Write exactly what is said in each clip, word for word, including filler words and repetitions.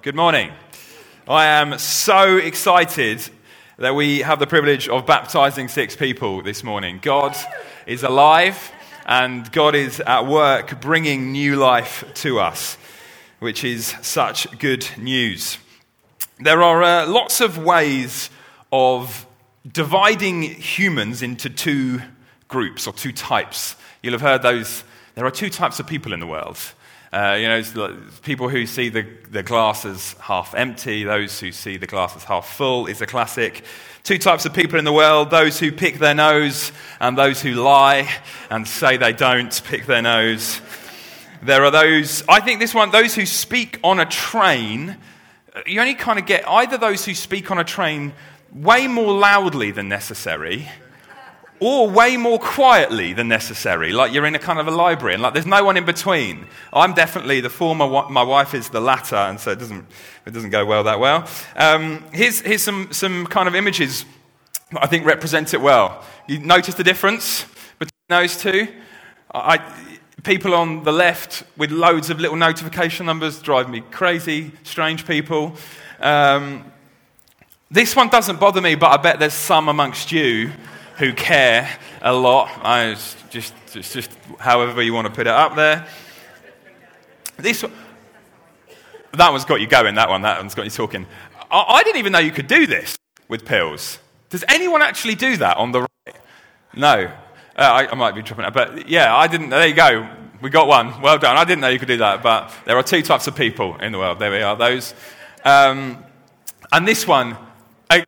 Good morning. I am so excited that we have the privilege of baptizing six people this morning. God is alive and God is at work bringing new life to us, which is such good news. There are uh, lots of ways of dividing humans into two groups or two types. You'll have heard those. There are two types of people in the world. Uh, you know, people who see the, the glass as half empty, those who see the glass as half full is a classic. Two types of people in the world, those who pick their nose and those who lie and say they don't pick their nose. There are those, I think this one, those who speak on a train. You only kind of get either those who speak on a train way more loudly than necessary, or way more quietly than necessary, like you're in a kind of a library, and like there's no one in between. I'm definitely the former, my wife is the latter, and so it doesn't it doesn't go well that well. Um, here's here's some, some kind of images that I think represent it well. You notice the difference between those two? I, people on the left with loads of little notification numbers drive me crazy, strange people. Um, this one doesn't bother me, but I bet there's some amongst you who care a lot. I was just, just, just however you want to put it up there. This one, that one's got you going, that one, that one's got you talking. I, I didn't even know you could do this with pills. Does anyone actually do that on the right? No. Uh, I, I might be dropping it, but yeah, I didn't, there you go. We got one. Well done. I didn't know you could do that, but there are two types of people in the world. There we are, those. Um, and this one, I,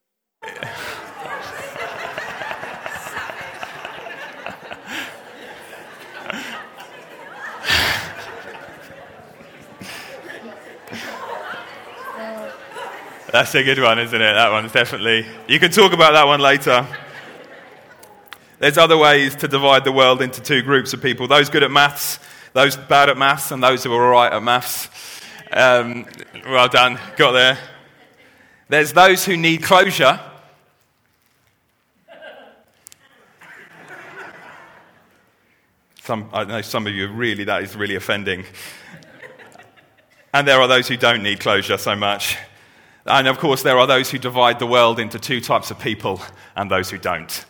that's a good one, isn't it? That one's definitely... You can talk about that one later. There's other ways to divide the world into two groups of people. Those good at maths, those bad at maths, and those who are all right at maths. Um, well done. Got there. There's those who need closure. Some, I know some of you really, that is really offending. And there are those who don't need closure so much. And of course, there are those who divide the world into two types of people and those who don't.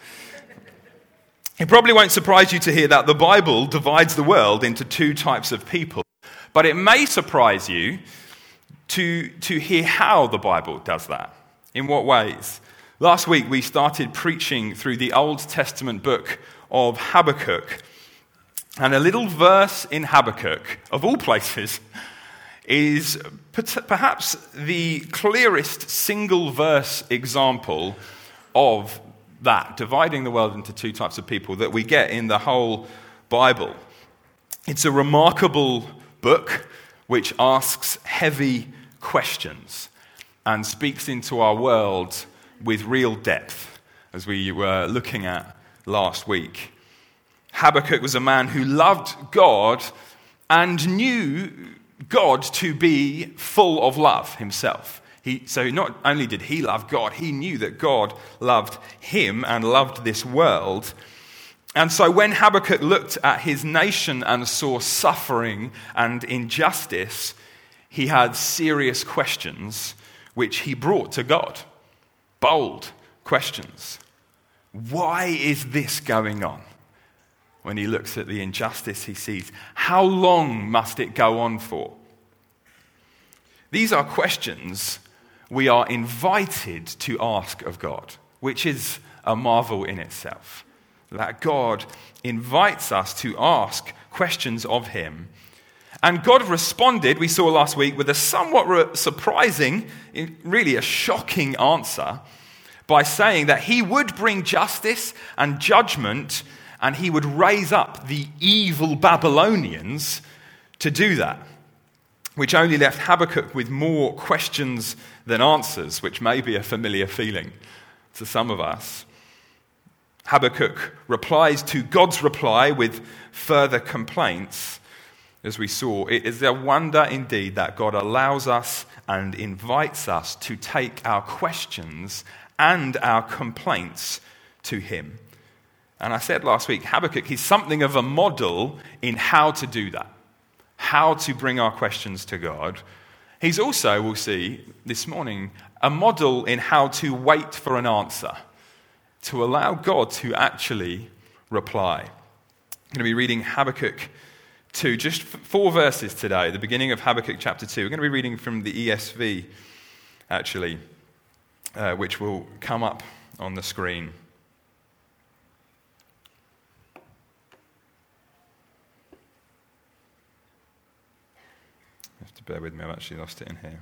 It probably won't surprise you to hear that the Bible divides the world into two types of people, but it may surprise you to, to hear how the Bible does that. In what ways? Last week, we started preaching through the Old Testament book of Habakkuk, and a little verse in Habakkuk, of all places, is perhaps the clearest single verse example of that, dividing the world into two types of people, that we get in the whole Bible. It's a remarkable book which asks heavy questions and speaks into our world with real depth, as we were looking at last week. Habakkuk was a man who loved God and knew God to be full of love himself. He, so not only did he love God, he knew that God loved him and loved this world. And so when Habakkuk looked at his nation and saw suffering and injustice, he had serious questions which he brought to God. Bold questions. Why is this going on? When he looks at the injustice he sees, how long must it go on for? These are questions we are invited to ask of God, which is a marvel in itself. That God invites us to ask questions of him. And God responded, we saw last week, with a somewhat surprising, really a shocking answer, by saying that he would bring justice and judgment, and he would raise up the evil Babylonians to do that, which only left Habakkuk with more questions than answers, which may be a familiar feeling to some of us. Habakkuk replies to God's reply with further complaints. As we saw, it is a wonder indeed that God allows us and invites us to take our questions and our complaints to him. And I said last week, Habakkuk, he's something of a model in how to do that, how to bring our questions to God. He's also, we'll see this morning, a model in how to wait for an answer, to allow God to actually reply. I'm going to be reading Habakkuk two, just four verses today, the beginning of Habakkuk chapter two. We're going to be reading from the E S V, actually, uh, which will come up on the screen. You have to bear with me, I've actually lost it in here.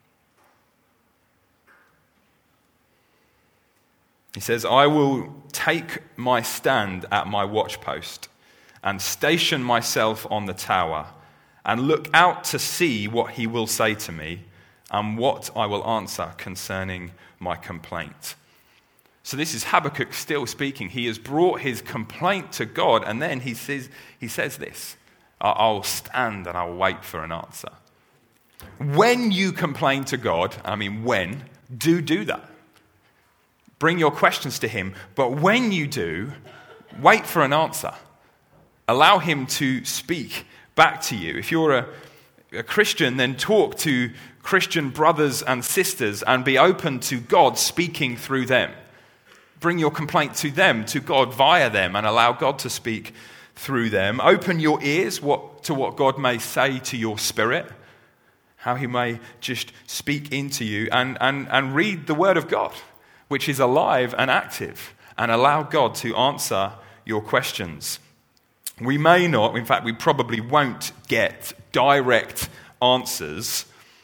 He says, I will take my stand at my watchpost and station myself on the tower and look out to see what he will say to me and what I will answer concerning my complaint. So this is Habakkuk still speaking. He has brought his complaint to God, and then he says, he says this, I'll stand and I'll wait for an answer. When you complain to God, I mean when, do do that. Bring your questions to him, but when you do, wait for an answer. Allow him to speak back to you. If you're a, a Christian, then talk to Christian brothers and sisters and be open to God speaking through them. Bring your complaint to them, to God via them, and allow God to speak through them. Open your ears what, to what God may say to your spirit, how he may just speak into you, and, and, and read the word of God, which is alive and active, and allow God to answer your questions. We may not, in fact, we probably won't get direct answers,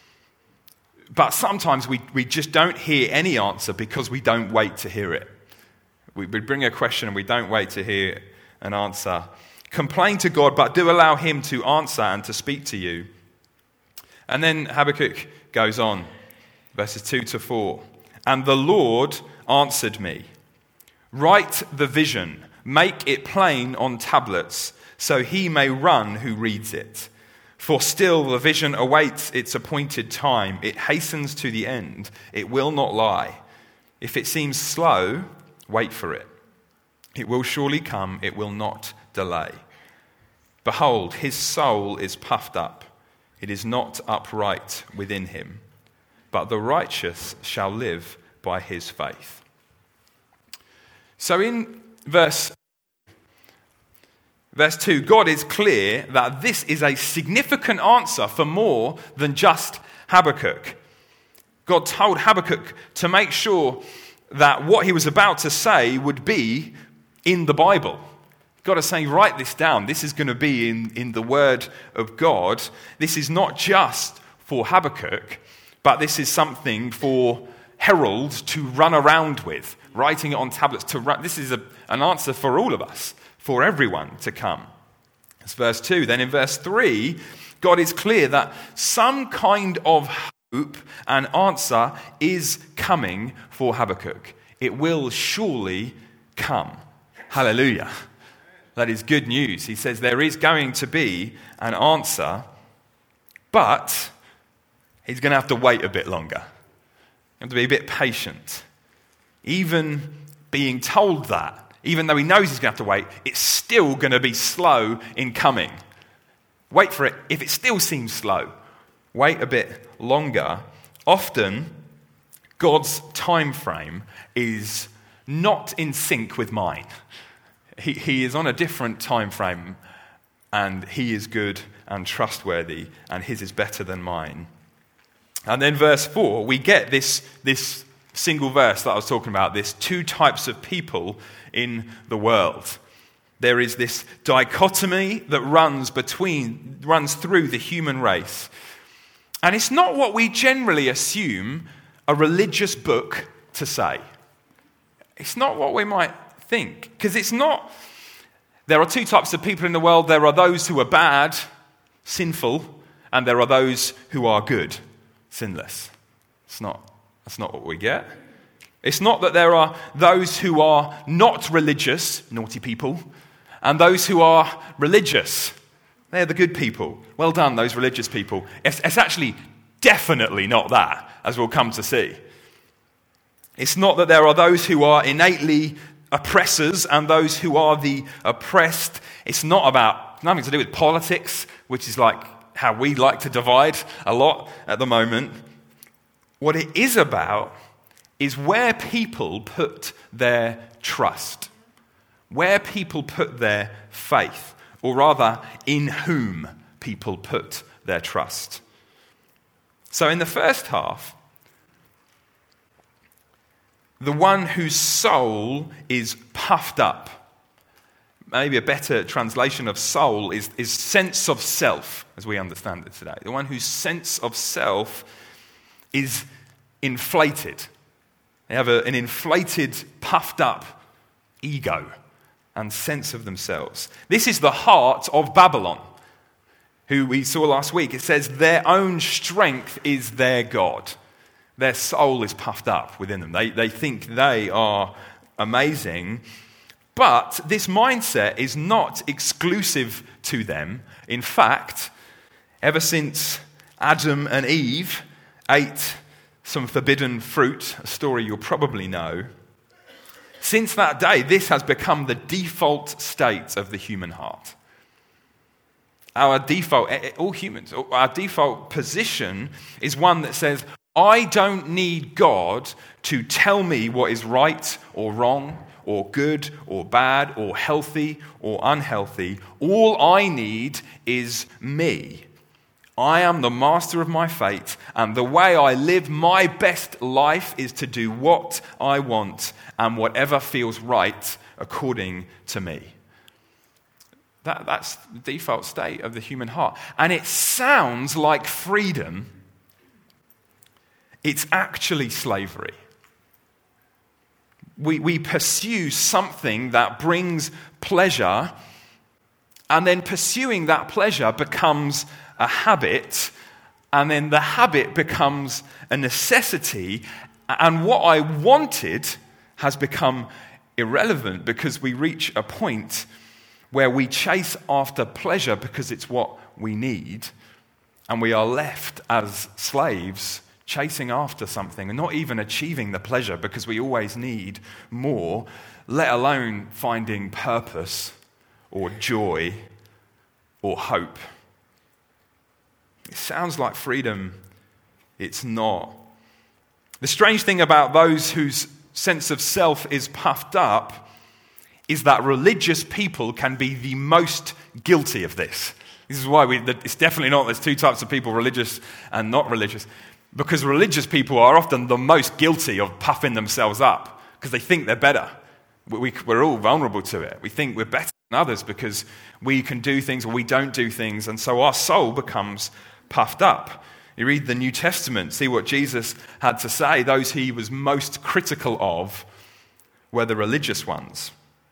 but sometimes we, we just don't hear any answer because we don't wait to hear it. We, we bring a question and we don't wait to hear an answer. Complain to God, but do allow him to answer and to speak to you. And then Habakkuk goes on, verses two to four. And the Lord answered me, write the vision, make it plain on tablets, so he may run who reads it. For still the vision awaits its appointed time. It hastens to the end. It will not lie. If it seems slow, wait for it. It will surely come. It will not delay. Behold, his soul is puffed up. It is not upright within him. But the righteous shall live by his faith. So in verse, verse two, God is clear that this is a significant answer for more than just Habakkuk. God told Habakkuk to make sure that what he was about to say would be in the Bible. God is saying, write this down. This is going to be in, in the word of God. This is not just for Habakkuk, but this is something for heralds to run around with, writing it on tablets. To run. This is a, an answer for all of us, for everyone to come. That's verse two. Then in verse three, God is clear that some kind of hope and answer is coming for Habakkuk. It will surely come. Hallelujah. That is good news. He says there is going to be an answer, but he's going to have to wait a bit longer. You have to be a bit patient. Even being told that, even though he knows he's going to have to wait, it's still going to be slow in coming. Wait for it. If it still seems slow, wait a bit longer. Often, God's time frame is not in sync with mine. He, he is on a different time frame, and he is good and trustworthy, and his is better than mine. And then verse four, we get this, this single verse that I was talking about, this two types of people in the world. There is this dichotomy that runs between, runs through the human race. And it's not what we generally assume a religious book to say. It's not what we might think. Because it's not, there are two types of people in the world. There are those who are bad, sinful, and there are those who are good, sinless. It's not, that's not what we get. It's not that there are those who are not religious, naughty people, and those who are religious. They're the good people. Well done, those religious people. It's, it's actually definitely not that, as we'll come to see. It's not that there are those who are innately oppressors and those who are the oppressed. It's not about, nothing to do with politics, which is like how we like to divide a lot at the moment. What it is about is where people put their trust, where people put their faith, or rather, in whom people put their trust. So in the first half, the one whose soul is puffed up. Maybe a better translation of soul is, is sense of self, as we understand it today. The one whose sense of self is inflated. They have a, an inflated, puffed up ego and sense of themselves. This is the heart of Babylon, who we saw last week. It says their own strength is their God. Their soul is puffed up within them. They, they think they are amazing. But this mindset is not exclusive to them. In fact, ever since Adam and Eve ate some forbidden fruit, a story you'll probably know, since that day, this has become the default state of the human heart. Our default, all humans, our default position is one that says, I don't need God to tell me what is right or wrong, or good or bad, or healthy or unhealthy. All I need is me. I am the master of my fate, and the way I live my best life is to do what I want and whatever feels right according to me. That, that's the default state of the human heart. And it sounds like freedom. It's actually slavery. We, we pursue something that brings pleasure, and then pursuing that pleasure becomes a habit, and then the habit becomes a necessity, and what I wanted has become irrelevant because we reach a point where we chase after pleasure because it's what we need, and we are left as slaves chasing after something and not even achieving the pleasure because we always need more, let alone finding purpose or joy or hope. It sounds like freedom. It's not. The strange thing about those whose sense of self is puffed up is that religious people can be the most guilty of this. This is why we, it's definitely not, there's two types of people, religious and not religious. Because religious people are often the most guilty of puffing themselves up because they think they're better. We, we're all vulnerable to it. We think we're better than others because we can do things or we don't do things, and so our soul becomes puffed up. You read the New Testament, see what Jesus had to say. Those he was most critical of were the religious ones.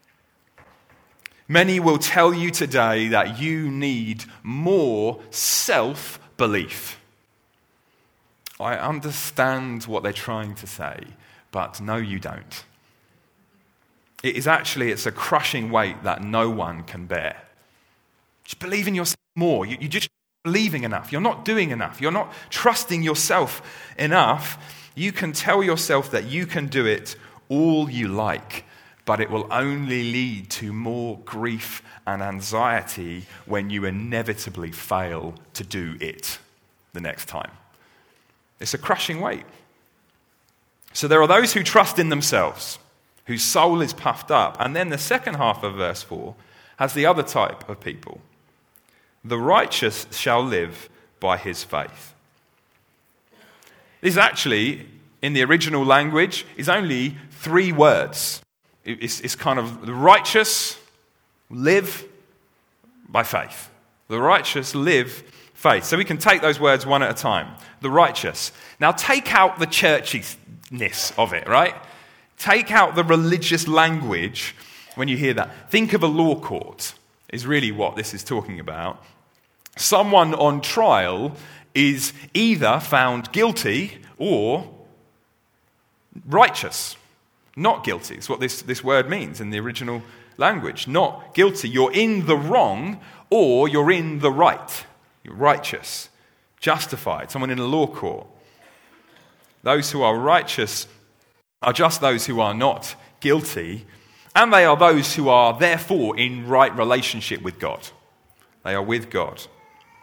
Many will tell you today that you need more self-belief. I understand what they're trying to say, but no, you don't. It is actually, it's a crushing weight that no one can bear. Just believe in yourself more. You, you just believing enough. You're not doing enough. You're not trusting yourself enough. You can tell yourself that you can do it all you like, but it will only lead to more grief and anxiety when you inevitably fail to do it the next time. It's a crushing weight. So there are those who trust in themselves, whose soul is puffed up. And then the second half of verse four has the other type of people. The righteous shall live by his faith. This actually, in the original language, is only three words. It's, it's kind of the righteous live by faith. The righteous live faith. So we can take those words one at a time. The righteous. Now take out the churchiness of it, right? Take out the religious language when you hear that. Think of a law court is really what this is talking about. Someone on trial is either found guilty or righteous. Not guilty is what this, this word means in the original language. Not guilty. You're in the wrong or you're in the right. You're righteous, justified, someone in a law court. Those who are righteous are just those who are not guilty, and they are those who are therefore in right relationship with God. They are with God.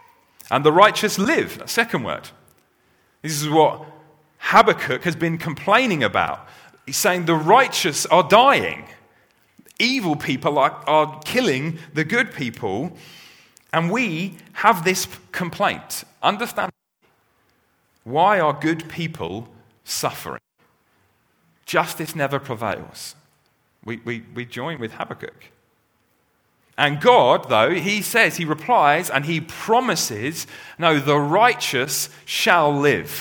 And the righteous live. That second word. This is what Habakkuk has been complaining about. He's saying the righteous are dying. Evil people are, are killing the good people. And we have this complaint. Understand, why are good people suffering? Justice never prevails. We, we, we join with Habakkuk. And God, though, he says, he replies, and he promises, no, the righteous shall live.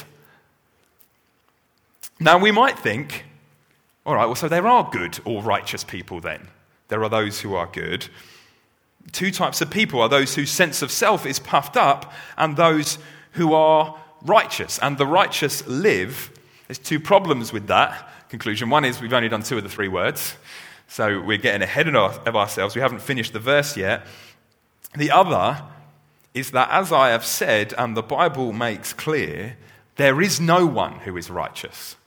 Now, we might think, all right, well, so there are good or righteous people then. There are those who are good. Two types of people are those whose sense of self is puffed up and those who are righteous. And the righteous live. There's two problems with that conclusion. One is we've only done two of the three words. So we're getting ahead of ourselves. We haven't finished the verse yet. The other is that, as I have said, and the Bible makes clear, there is no one who is righteous.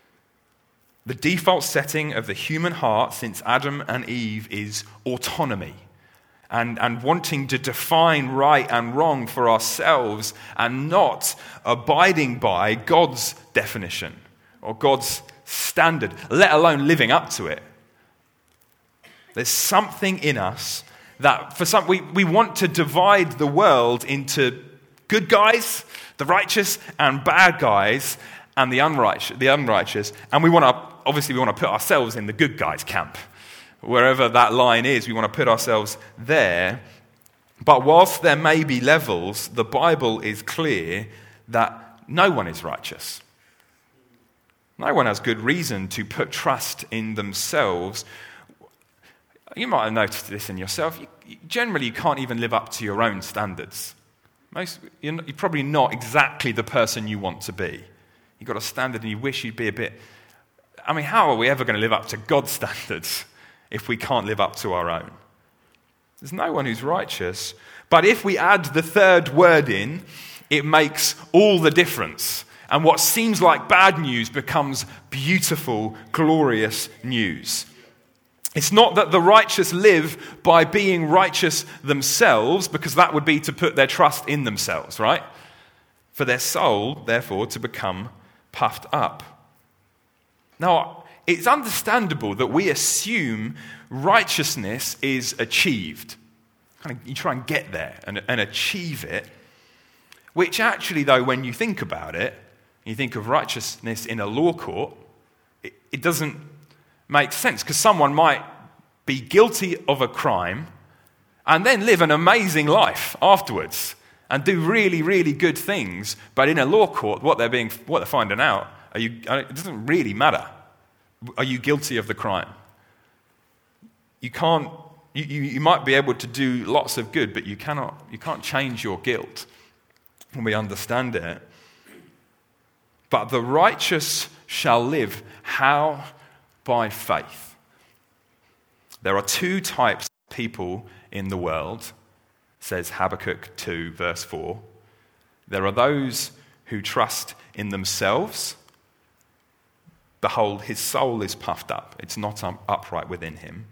The default setting of the human heart since Adam and Eve is autonomy and, and wanting to define right and wrong for ourselves and not abiding by God's definition or God's standard, let alone living up to it. There's something in us that for some we, we want to divide the world into good guys, the righteous, and bad guys, and the unrighteous, the unrighteous. And we want to obviously we want to put ourselves in the good guys camp. Wherever that line is, we want to put ourselves there. But whilst there may be levels, the Bible is clear that no one is righteous. No one has good reason to put trust in themselves. You might have noticed this in yourself. You, you, generally, you can't even live up to your own standards. Most, you're, not, you're probably not exactly the person you want to be. You've got a standard and you wish you'd be a bit... I mean, how are we ever going to live up to God's standards if we can't live up to our own? There's no one who's righteous. But if we add the third word in, it makes all the difference. And what seems like bad news becomes beautiful, glorious news. It's not that the righteous live by being righteous themselves, because that would be to put their trust in themselves, right? For their soul, therefore, to become puffed up. Now, it's understandable that we assume righteousness is achieved. Kind of, you try and get there and, and achieve it, which actually, though, when you think about it, you think of righteousness in a law court, it, it doesn't make sense, because someone might be guilty of a crime and then live an amazing life afterwards and do really, really good things. But in a law court, what they're being, what they're finding out, are you, it doesn't really matter. Are you guilty of the crime? You can't. You, you, you might be able to do lots of good, but you cannot. You can't change your guilt. When we understand it. But the righteous shall live. How? By faith. There are two types of people in the world, says Habakkuk two, verse four. There are those who trust in themselves. Behold, his soul is puffed up. It's not upright within him.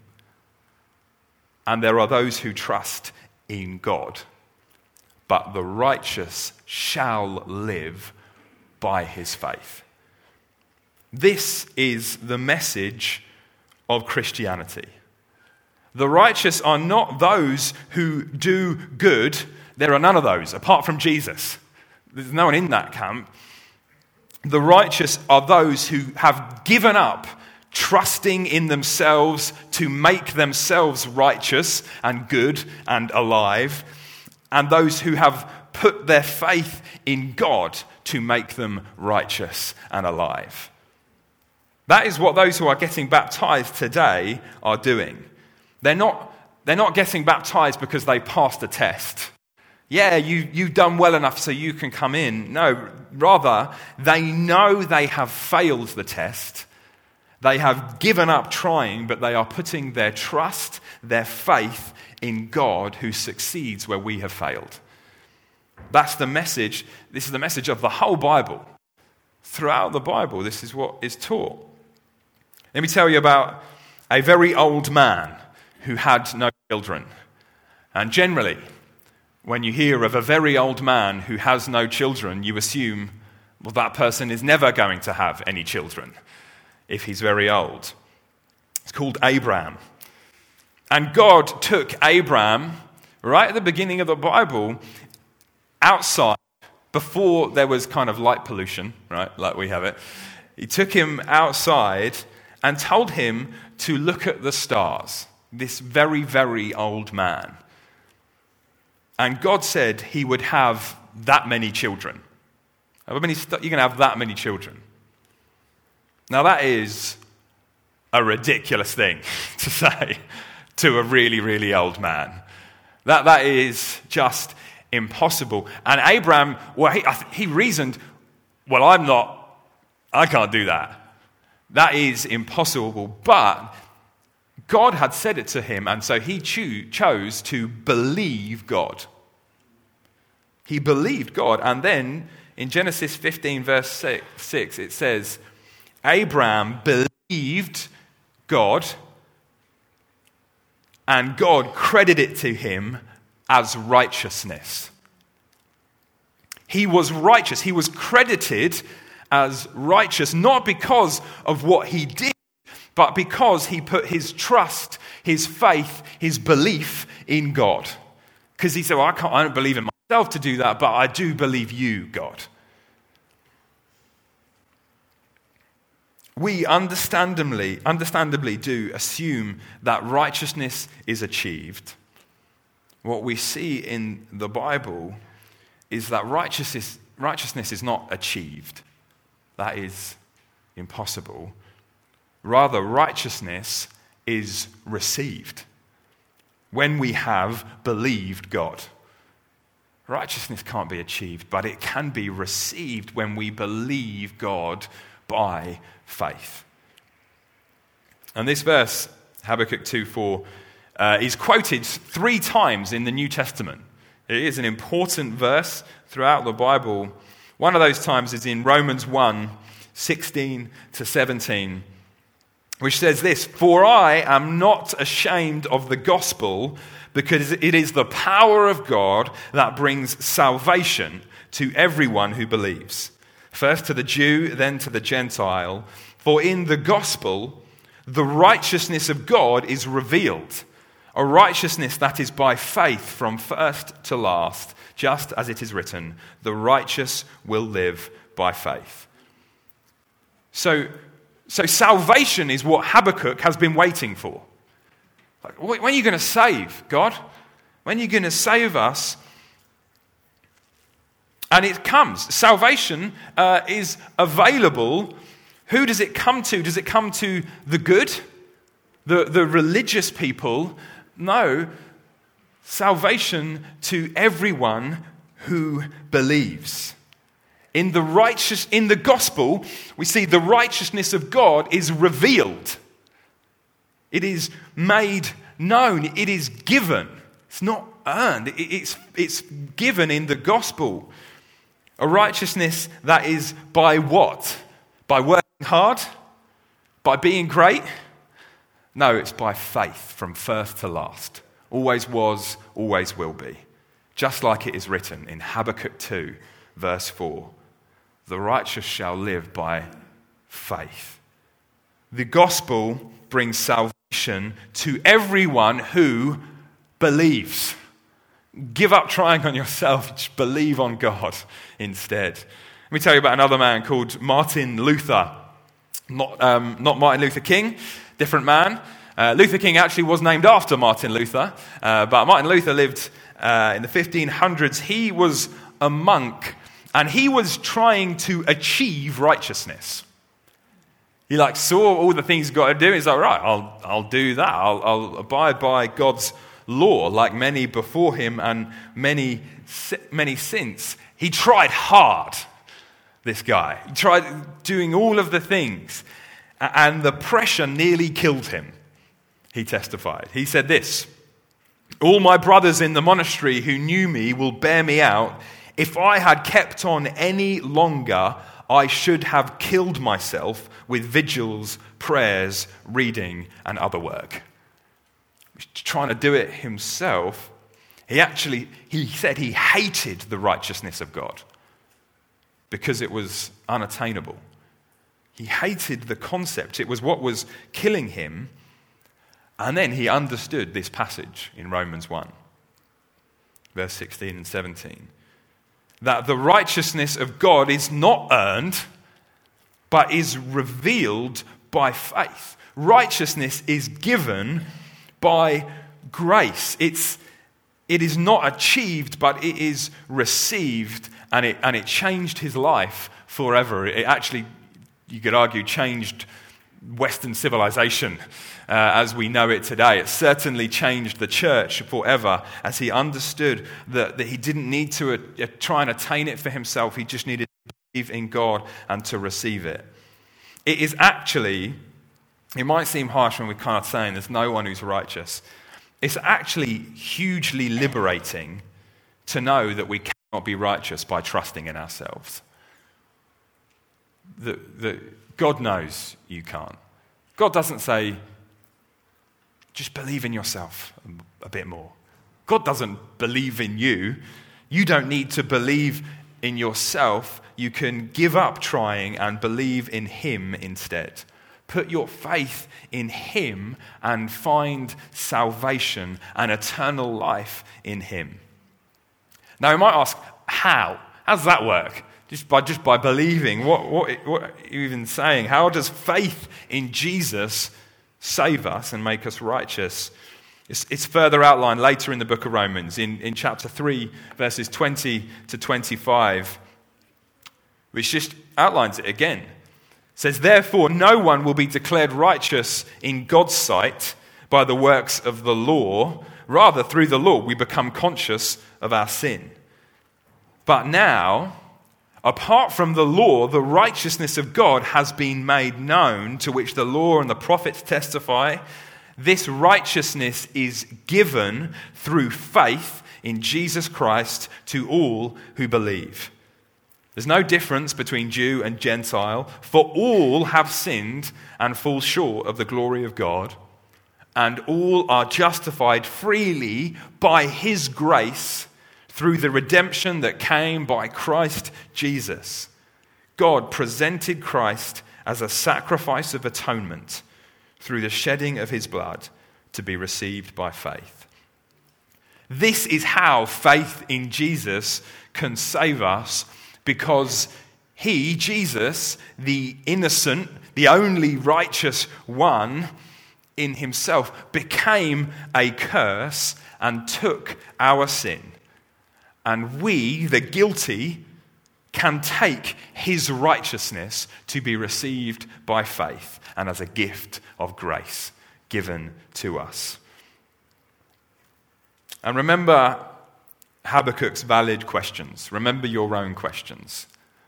And there are those who trust in God. But the righteous shall live by his faith. This is the message of Christianity. The righteous are not those who do good. There are none of those, apart from Jesus. There's no one in that camp. The righteous are those who have given up trusting in themselves to make themselves righteous and good and alive, and those who have put their faith in God to make them righteous and alive. That is what those who are getting baptized today are doing. They're not, they're not getting baptized because they passed a test. Yeah, you, you've done well enough so you can come in. No, rather, they know they have failed the test. They have given up trying, but they are putting their trust, their faith in God who succeeds where we have failed. That's the message. This is the message of the whole Bible. Throughout the Bible, this is what is taught. Let me tell you about a very old man who had no children. And generally, When you hear of a very old man who has no children, you assume, well, that person is never going to have any children if he's very old. It's called Abraham. And God took Abraham, right at the beginning of the Bible, outside, before there was kind of light pollution, right, like we have it. He took him outside and told him to look at the stars, this very, very old man. And God said he would have that many children. How many st- you're going to have that many children. Now that is a ridiculous thing to say to a really, really old man. That That is just impossible. And Abraham, well, he, he reasoned, well, I'm not, I can't do that. That is impossible. But God had said it to him, and so he cho- chose to believe God. He believed God. And then in Genesis fifteen, verse six, it says, Abraham believed God, and God credited it to him as righteousness. He was righteous. He was credited as righteous, not because of what he did, but because he put his trust, his faith, his belief in God. Because he said, well, I, can't, I don't believe in myself to do that, but I do believe you, God. We understandably, understandably do assume that righteousness is achieved. What we see in the Bible is that righteousness, righteousness is not achieved. That is impossible. Rather, righteousness is received when we have believed God. Righteousness can't be achieved, but it can be received when we believe God by faith. And this verse, Habakkuk two four, uh, is quoted three times in the New Testament. It is an important verse throughout the Bible. One of those times is in Romans one sixteen to seventeen, which says this, "For I am not ashamed of the gospel, because it is the power of God that brings salvation to everyone who believes. First to the Jew, then to the Gentile. For in the gospel, the righteousness of God is revealed, a righteousness that is by faith from first to last, just as it is written, the righteous will live by faith." So, so salvation is what Habakkuk has been waiting for. Like, when are you going to save, God? When are you going to save us? And it comes. Salvation uh, is available. Who does it come to? Does it come to the good? The, the religious people? No. Salvation to everyone who believes. In the righteous, in the gospel, we see the righteousness of God is revealed. It is made known. It is given. It's not earned. It, it's, it's given in the gospel. A righteousness that is by what? By working hard? By being great? No, it's by faith from first to last. Always was, always will be. Just like it is written in Habakkuk two, verse four. The righteous shall live by faith. The gospel brings salvation to everyone who believes. Give up trying on yourself, just believe on God instead. Let me tell you about another man called Martin Luther. Not, um, not Martin Luther King, different man. Uh, Luther King actually was named after Martin Luther, uh, but Martin Luther lived uh, in the fifteen hundreds. He was a monk, and he was trying to achieve righteousness. He like saw all the things he's got to do. He's like, right, I'll I'll do that. I'll, I'll abide by God's law, like many before him and many many since. He tried hard. This guy, he tried doing all of the things, and the pressure nearly killed him. He testified. He said this: "All my brothers in the monastery who knew me will bear me out. If I had kept on any longer, I should have killed myself with vigils, prayers, reading, and other work." He's trying to do it himself. He actually, he said he hated the righteousness of God because it was unattainable. He hated the concept. It was what was killing him. And then he understood this passage in Romans one, verse sixteen and seventeen, that the righteousness of God is not earned, but is revealed by faith. Righteousness is given by grace. It's, it is not achieved, but it is received, and it, and it changed his life forever. It actually, you could argue, changed Western civilization uh, as we know it today. It certainly changed the church forever as he understood that, that he didn't need to uh, try and attain it for himself. He just needed to believe in God and to receive it. It is actually, it might seem harsh when we're kind of saying there's no one who's righteous. It's actually hugely liberating to know that we cannot be righteous by trusting in ourselves. That, that God knows you can't. God doesn't say, just believe in yourself a bit more. God doesn't believe in you. You don't need to believe in yourself. You can give up trying and believe in him instead. Put your faith in him and find salvation and eternal life in him. Now, you might ask, how? How does that work? Just by just by believing. What, what, what are you even saying? How does faith in Jesus save us and make us righteous? It's, it's further outlined later in the book of Romans, in, in chapter three, verses twenty to twenty-five, which just outlines it again. It says, therefore, no one will be declared righteous in God's sight by the works of the law. Rather, through the law, we become conscious of our sin. But now, apart from the law, the righteousness of God has been made known, to which the law and the prophets testify. This righteousness is given through faith in Jesus Christ to all who believe. There's no difference between Jew and Gentile, for all have sinned and fall short of the glory of God, and all are justified freely by his grace through the redemption that came by Christ Jesus. God presented Christ as a sacrifice of atonement through the shedding of his blood to be received by faith. This is how faith in Jesus can save us, because he, Jesus, the innocent, the only righteous one in himself, became a curse and took our sin. And we, the guilty, can take his righteousness to be received by faith and as a gift of grace given to us. And remember Habakkuk's valid questions. Remember your own questions.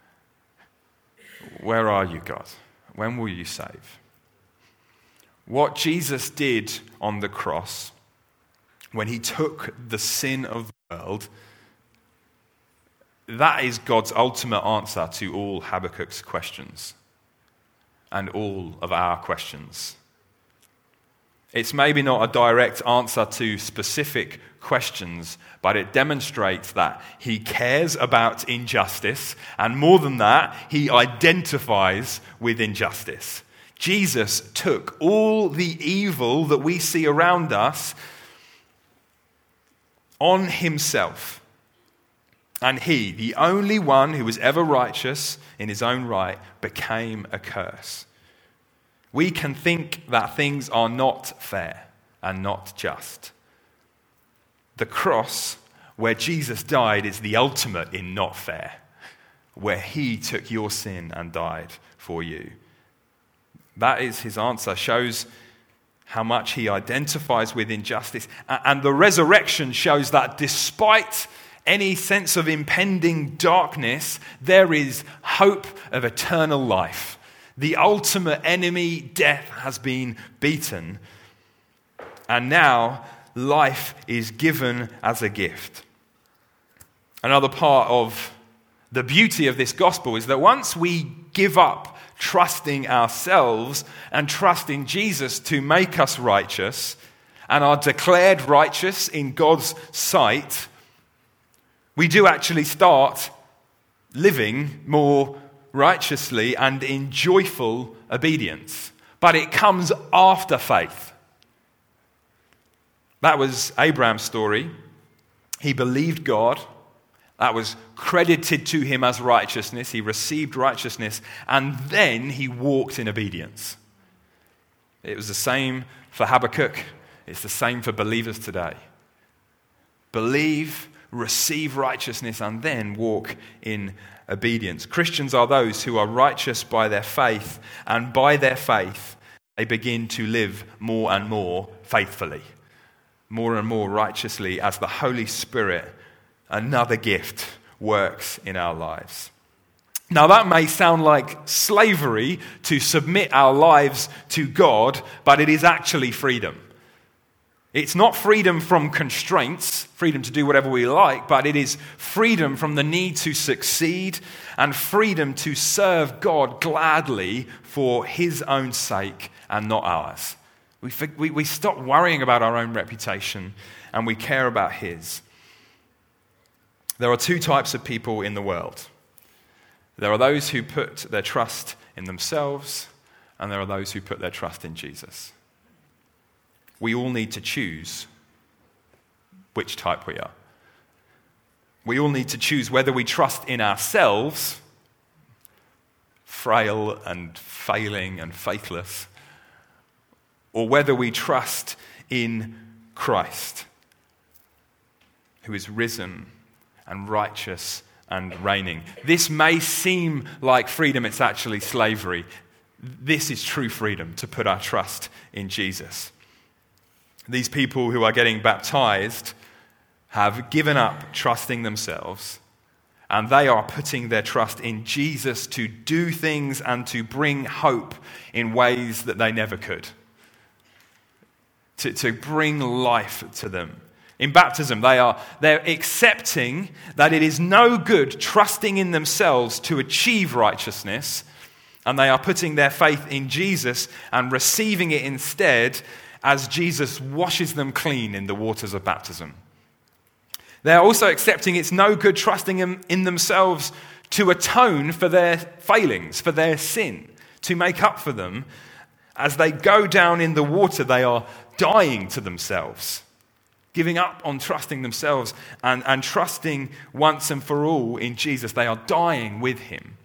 Where are you, God? When will you save? What Jesus did on the cross, when he took the sin of the world, that is God's ultimate answer to all Habakkuk's questions and all of our questions. It's maybe not a direct answer to specific questions, but it demonstrates that he cares about injustice, and more than that, he identifies with injustice. Jesus took all the evil that we see around us on himself. And he, the only one who was ever righteous in his own right, became a curse. We can think that things are not fair and not just. The cross, where Jesus died, is the ultimate in not fair, where he took your sin and died for you. That is his answer, shows how much he identifies with injustice. And the resurrection shows that despite any sense of impending darkness, there is hope of eternal life. The ultimate enemy, death, has been beaten. And now life is given as a gift. Another part of the beauty of this gospel is that once we give up trusting ourselves and trust in Jesus to make us righteous, and are declared righteous in God's sight, we do actually start living more righteously and in joyful obedience. But it comes after faith. That was Abraham's story. He believed God. That was credited to him as righteousness. He received righteousness, and then he walked in obedience. It was the same for Habakkuk. It's the same for believers today. Believe, receive righteousness, and then walk in obedience. Christians are those who are righteous by their faith, and by their faith, they begin to live more and more faithfully, more and more righteously as the Holy Spirit, another gift, works in our lives. Now, that may sound like slavery to submit our lives to God, but it is actually freedom. It's not freedom from constraints, freedom to do whatever we like, but it is freedom from the need to succeed and freedom to serve God gladly for his own sake and not ours. We, we, we stop worrying about our own reputation and we care about his. There are two types of people in the world. There are those who put their trust in themselves, and there are those who put their trust in Jesus. We all need to choose which type we are. We all need to choose whether we trust in ourselves, frail and failing and faithless, or whether we trust in Christ, who is risen and righteous and reigning. This may seem like freedom, it's actually slavery. This is true freedom, to put our trust in Jesus. These people who are getting baptized have given up trusting themselves, and they are putting their trust in Jesus to do things and to bring hope in ways that they never could, to, to bring life to them. In baptism, they are they're accepting that it is no good trusting in themselves to achieve righteousness, and they are putting their faith in Jesus and receiving it instead as Jesus washes them clean in the waters of baptism. They are also accepting it's no good trusting in, in themselves to atone for their failings, for their sin, to make up for them. As they go down in the water, they are dying to themselves, giving up on trusting themselves and, and trusting once and for all in Jesus. They are dying with him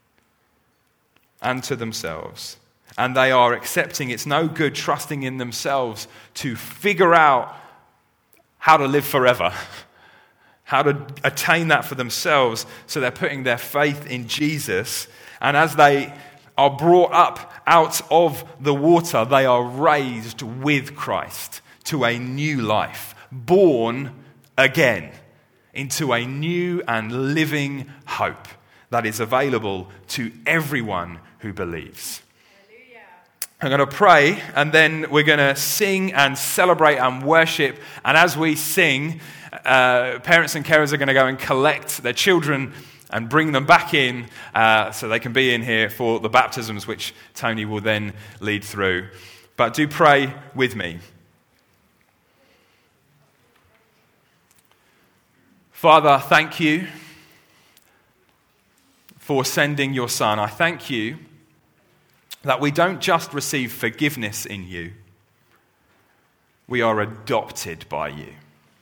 and to themselves. And they are accepting it's no good trusting in themselves to figure out how to live forever, how to attain that for themselves. So they're putting their faith in Jesus. And as they are brought up out of the water, they are raised with Christ to a new life, born again into a new and living hope that is available to everyone who believes. I'm going to pray, and then we're going to sing and celebrate and worship. And as we sing, uh, parents and carers are going to go and collect their children and bring them back in uh, so they can be in here for the baptisms, which Tony will then lead through. But do pray with me. Father, thank you for sending your Son. I thank you that we don't just receive forgiveness in you, we are adopted by you.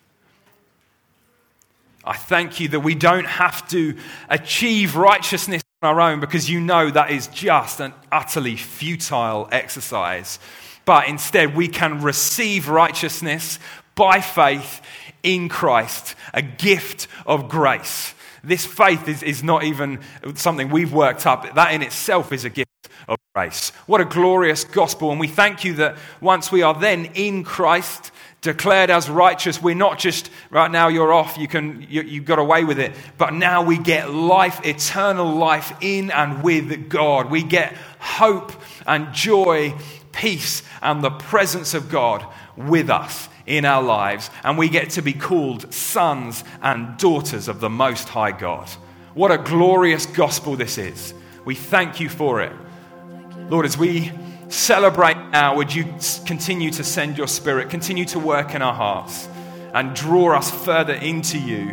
I thank you that we don't have to achieve righteousness on our own, because you know that is just an utterly futile exercise. But instead we can receive righteousness by faith in Christ, a gift of grace. This faith is, is not even something we've worked up. That in itself is a gift of grace. What a glorious gospel. And we thank you that once we are then in Christ, declared as righteous, we're not just, right now you're off, you can, you, you got away with it, but now we get life, eternal life in and with God. We get hope and joy, peace, and the presence of God with us in our lives, and we get to be called sons and daughters of the Most High God. What a glorious gospel this is. We thank you for it. Lord, as we Celebrate now. Would you continue to send your Spirit, continue to work in our hearts and draw us further into you.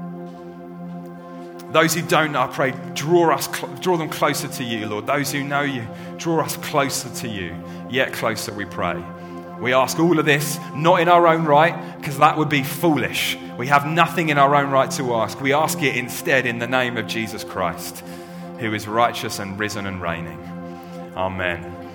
Those who don't know, I pray, draw us, draw them closer to you, Lord. Those who know you, draw us closer to you. Yet closer, we pray. We ask all of this, not in our own right, because that would be foolish. We have nothing in our own right to ask. We ask it instead in the name of Jesus Christ, who is righteous and risen and reigning. Amen.